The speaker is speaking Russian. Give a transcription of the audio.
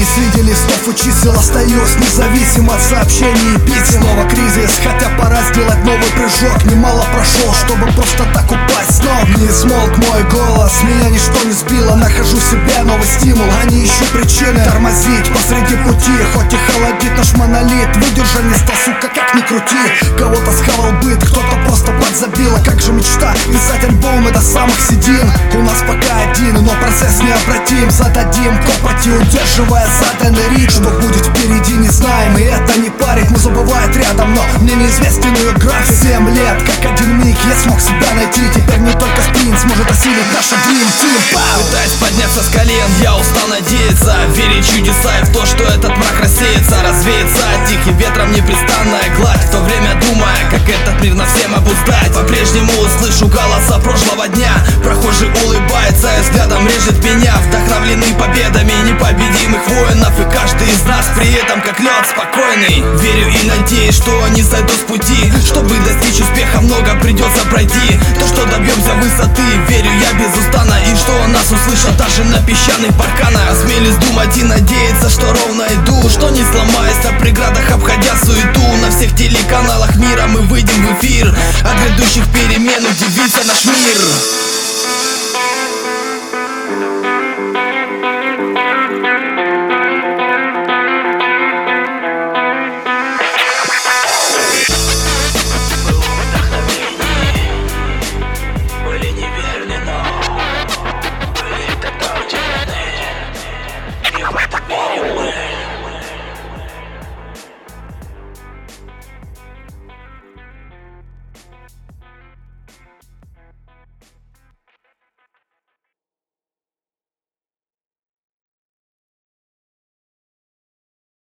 времени среди листов и чисел остаюсь независим от сообщений и писем. Снова кризис, хотя пора сделать новый прыжок. Немало прошел, чтобы просто так упасть с ног. Не смолк мой голос, меня ничто не сбило. Нахожу себе новый стимул, а не ищу причины тормозить посреди пути. Хоть и холодит наш монолит, выдержа не стал, сука, как ни крути. Кого-то схавал быт, кто-то просто подзабил. А как же мечта, писать альбомы до самых седин. У нас пока один, но процесс необратим. Зададим копоти, удерживая заданный ритм. Что будет впереди, не знаем, и это не парит. Не забывает рядом, но мне неизвестен ее график. 7 лет, как один миг, я смог себя найти. Теперь не только спринт сможет осилить наша Dream Team. Пытаясь подняться с колен, я устал надеяться, верить в чудеса и в то, что этот мрак рассеется, развеется тихим ветром непрестанная гладь. В то время думая, как этот мир на всем обуздать. По-прежнему слышу голоса прошлого дня. Прохожий улыбается и взглядом режет меня. Вдохновлены победами непобедимых воинов. И каждый из нас при этом как лед спокойный. Верю и надеюсь, что не сойду с пути. Чтобы достичь успеха, много придется пройти. То, что добьемся высоты, верю я безустанно. И что нас услышат даже на песчаных барханах. Осмелюсь думать и надеяться, что ровно иду, что не сломаюсь на преградах, обходя суету. На всех телеканалах мира мы выйдем в эфир. От грядущих перемен удивится наш мир.